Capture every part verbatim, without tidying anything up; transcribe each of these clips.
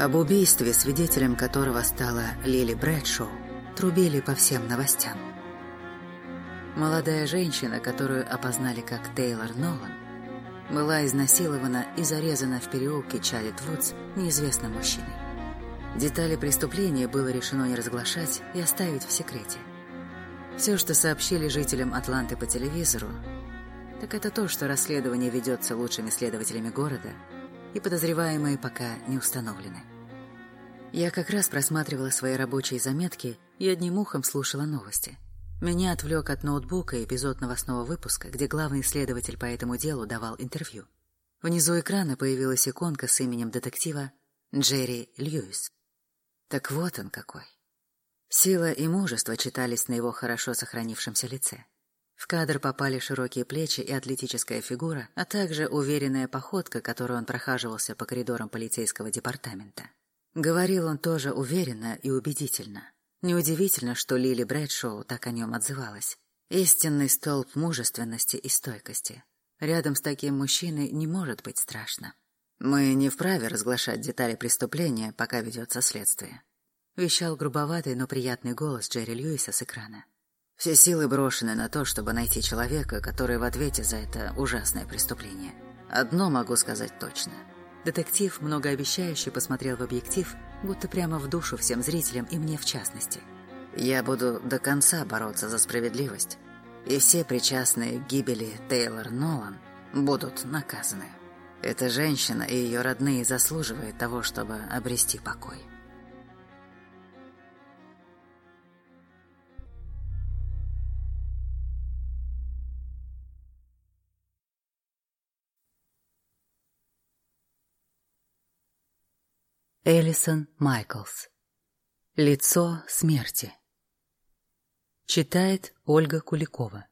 Об убийстве, свидетелем которого стала Лили Брэдшоу, трубили по всем новостям. Молодая женщина, которую опознали как Тейлор Нолан, была изнасилована и зарезана в переулке Чарльд-Вудс неизвестным мужчиной. Детали преступления было решено не разглашать и оставить в секрете. Все, что сообщили жителям Атланты по телевизору, так это то, что расследование ведется лучшими следователями города, и подозреваемые пока не установлены. Я как раз просматривала свои рабочие заметки и одним ухом слушала новости. Меня отвлек от ноутбука эпизод новостного выпуска, где главный следователь по этому делу давал интервью. Внизу экрана появилась иконка с именем детектива Джерри Льюис. Так вот он какой. Сила и мужество читались на его хорошо сохранившемся лице. В кадр попали широкие плечи и атлетическая фигура, а также уверенная походка, которой он прохаживался по коридорам полицейского департамента. Говорил он тоже уверенно и убедительно. Неудивительно, что Лили Брэдшоу так о нем отзывалась. Истинный столб мужественности и стойкости. Рядом с таким мужчиной не может быть страшно. «Мы не вправе разглашать детали преступления, пока ведется следствие», — вещал грубоватый, но приятный голос Джерри Льюиса с экрана. «Все силы брошены на то, чтобы найти человека, который в ответе за это ужасное преступление. Одно могу сказать точно». Детектив многообещающе посмотрел в объектив, будто прямо в душу всем зрителям и мне в частности. «Я буду до конца бороться за справедливость, и все причастные к гибели Тейлор Нолан будут наказаны. Эта женщина и ее родные заслуживают того, чтобы обрести покой». Элисон Майклс. Лицо смерти. Читает Ольга Куликова.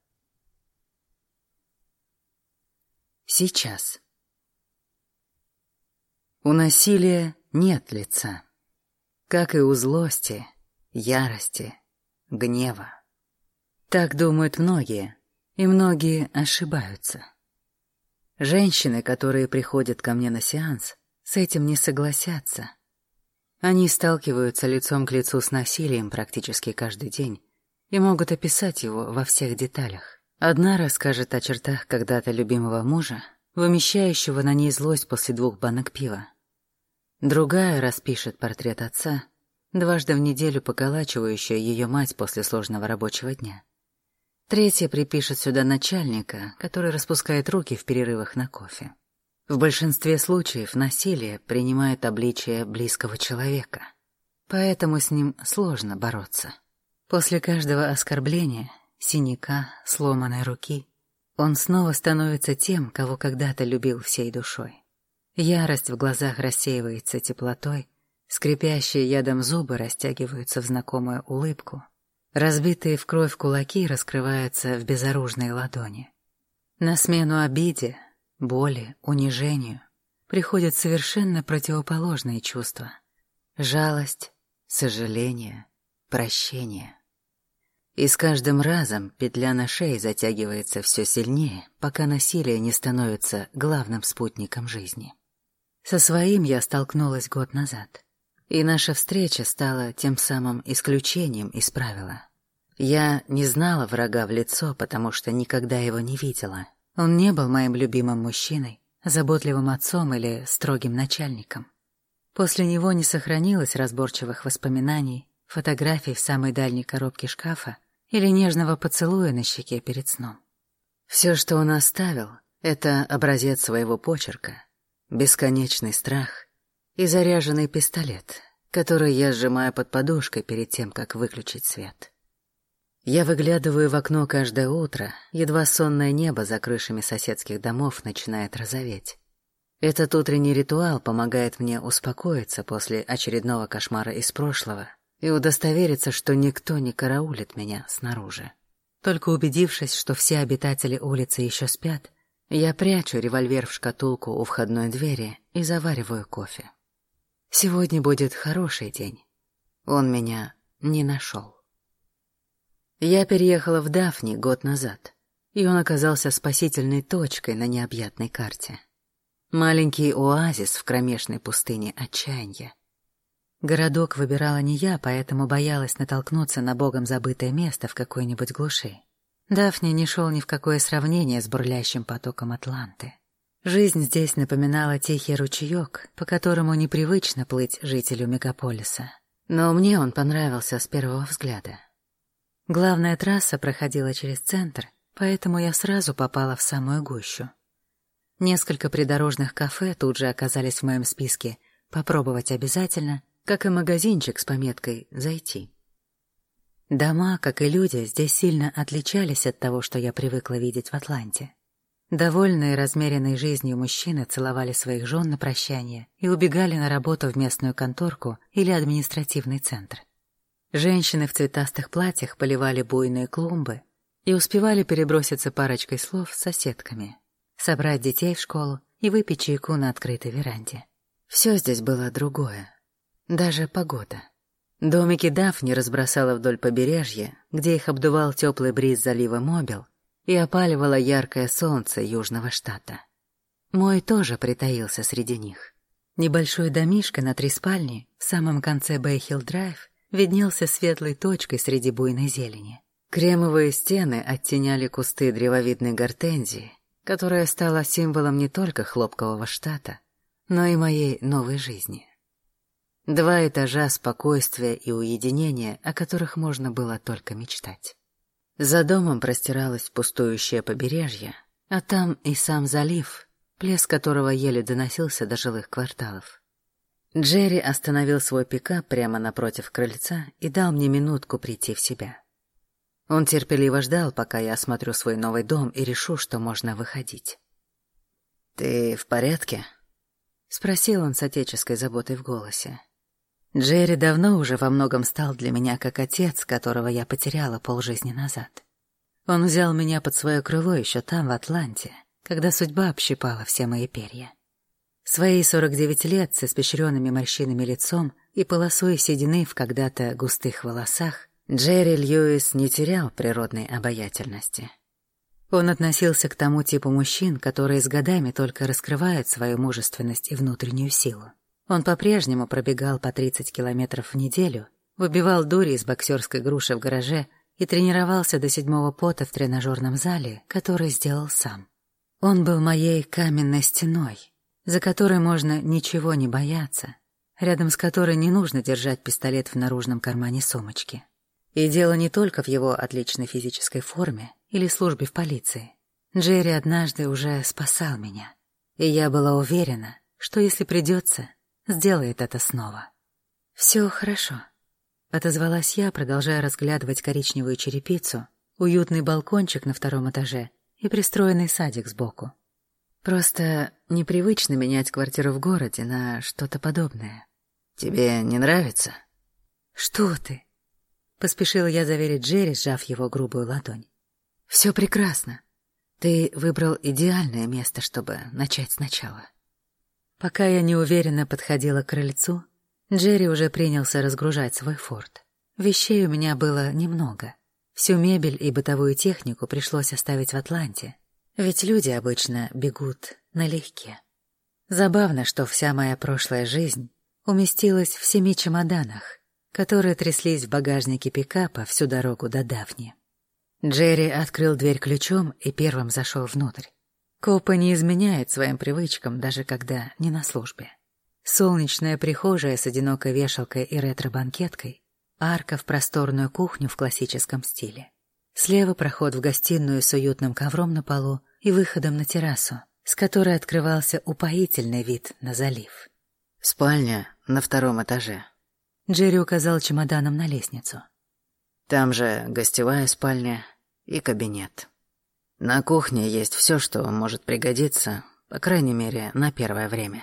Сейчас. У насилия нет лица, как и у злости, ярости, гнева. Так думают многие, и многие ошибаются. Женщины, которые приходят ко мне на сеанс, с этим не согласятся. Они сталкиваются лицом к лицу с насилием практически каждый день и могут описать его во всех деталях. Одна расскажет о чертах когда-то любимого мужа, вымещающего на ней злость после двух банок пива. Другая распишет портрет отца, дважды в неделю поколачивающая ее мать после сложного рабочего дня. Третья припишет сюда начальника, который распускает руки в перерывах на кофе. В большинстве случаев насилие принимает обличие близкого человека, поэтому с ним сложно бороться. После каждого оскорбления, синяка, сломанной руки, он снова становится тем, кого когда-то любил всей душой. Ярость в глазах рассеивается теплотой, скрипящие ядом зубы растягиваются в знакомую улыбку, разбитые в кровь кулаки раскрываются в безоружной ладони. На смену обиде, боли, унижению приходят совершенно противоположные чувства: жалость, сожаление, прощение. И с каждым разом петля на шее затягивается все сильнее, пока насилие не становится главным спутником жизни. Со своим я столкнулась год назад, и наша встреча стала тем самым исключением из правила. Я не знала врага в лицо, потому что никогда его не видела. Он не был моим любимым мужчиной, заботливым отцом или строгим начальником. После него не сохранилось разборчивых воспоминаний, фотографий в самой дальней коробке шкафа или нежного поцелуя на щеке перед сном. Все, что он оставил, это образец своего почерка, бесконечный страх и заряженный пистолет, который я сжимаю под подушкой перед тем, как выключить свет. Я выглядываю в окно каждое утро, едва сонное небо за крышами соседских домов начинает розоветь. Этот утренний ритуал помогает мне успокоиться после очередного кошмара из прошлого и удостовериться, что никто не караулит меня снаружи. Только убедившись, что все обитатели улицы еще спят, я прячу револьвер в шкатулку у входной двери и завариваю кофе. Сегодня будет хороший день. Он меня не нашел. Я переехала в Дафни год назад, и он оказался спасительной точкой на необъятной карте. Маленький оазис в кромешной пустыне отчаяния. Городок выбирала не я, поэтому боялась натолкнуться на богом забытое место в какой-нибудь глуши. Дафни не шел ни в какое сравнение с бурлящим потоком Атланты. Жизнь здесь напоминала тихий ручеек, по которому непривычно плыть жителю мегаполиса. Но мне он понравился с первого взгляда. Главная трасса проходила через центр, поэтому я сразу попала в самую гущу. Несколько придорожных кафе тут же оказались в моем списке «попробовать обязательно», как и магазинчик с пометкой «зайти». Дома, как и люди, здесь сильно отличались от того, что я привыкла видеть в Атланте. Довольные размеренной жизнью мужчины целовали своих жен на прощание и убегали на работу в местную конторку или административный центр. Женщины в цветастых платьях поливали буйные клумбы и успевали переброситься парочкой слов с соседками, собрать детей в школу и выпить чайку на открытой веранде. Все здесь было другое. Даже погода. Домики Дафни разбросала вдоль побережья, где их обдувал теплый бриз залива Мобил, и опаливало яркое солнце южного штата. Мой тоже притаился среди них. Небольшой домишко на три спальни в самом конце Бейхилл-драйв виднелся светлой точкой среди буйной зелени. Кремовые стены оттеняли кусты древовидной гортензии, которая стала символом не только хлопкового штата, но и моей новой жизни. Два этажа спокойствия и уединения, о которых можно было только мечтать. За домом простиралось пустующее побережье, а там и сам залив, плеск которого еле доносился до жилых кварталов. Джерри остановил свой пикап прямо напротив крыльца и дал мне минутку прийти в себя. Он терпеливо ждал, пока я осмотрю свой новый дом и решу, что можно выходить. «Ты в порядке?» — спросил он с отеческой заботой в голосе. Джерри давно уже во многом стал для меня как отец, которого я потеряла полжизни назад. Он взял меня под свое крыло еще там, в Атланте, когда судьба общипала все мои перья. Свои сорок девять лет с испещренными морщинами лицом и полосой седины в когда-то густых волосах, Джерри Льюис не терял природной обаятельности. Он относился к тому типу мужчин, которые с годами только раскрывают свою мужественность и внутреннюю силу. Он по-прежнему пробегал по тридцать километров в неделю, выбивал дури из боксерской груши в гараже и тренировался до седьмого пота в тренажерном зале, который сделал сам. Он был моей каменной стеной, за которой можно ничего не бояться, рядом с которой не нужно держать пистолет в наружном кармане сумочки. И дело не только в его отличной физической форме или службе в полиции. Джерри однажды уже спасал меня, и я была уверена, что если придется, сделает это снова. «Все хорошо», — отозвалась я, продолжая разглядывать коричневую черепицу, уютный балкончик на втором этаже и пристроенный садик сбоку. Просто непривычно менять квартиру в городе на что-то подобное. «Тебе не нравится?» «Что ты?» — поспешила я заверить Джерри, сжав его грубую ладонь. «Все прекрасно. Ты выбрал идеальное место, чтобы начать сначала». Пока я неуверенно подходила к крыльцу, Джерри уже принялся разгружать свой форт. Вещей у меня было немного. Всю мебель и бытовую технику пришлось оставить в Атланте, ведь люди обычно бегут налегке. Забавно, что вся моя прошлая жизнь уместилась в семи чемоданах, которые тряслись в багажнике пикапа всю дорогу до Дафни. Джерри открыл дверь ключом и первым зашел внутрь. Копы не изменяют своим привычкам, даже когда не на службе. Солнечная прихожая с одинокой вешалкой и ретро-банкеткой, арка в просторную кухню в классическом стиле. Слева проход в гостиную с уютным ковром на полу и выходом на террасу, с которой открывался упоительный вид на залив. «Спальня на втором этаже». Джерри указал чемоданом на лестницу. «Там же гостевая спальня и кабинет. На кухне есть все, что может пригодиться, по крайней мере, на первое время».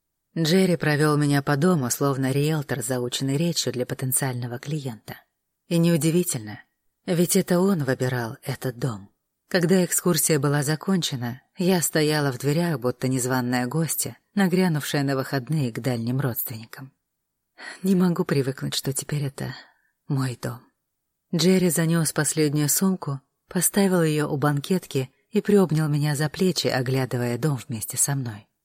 Джерри провел меня по дому, словно риэлтор с заученной речью для потенциального клиента. И неудивительно, ведь это он выбирал этот дом. Когда экскурсия была закончена, я стояла в дверях, будто незваная гостья, нагрянувшая на выходные к дальним родственникам. Не могу привыкнуть, что теперь это мой дом. Джерри занес последнюю сумку, поставил ее у банкетки и приобнял меня за плечи, оглядывая дом вместе со мной.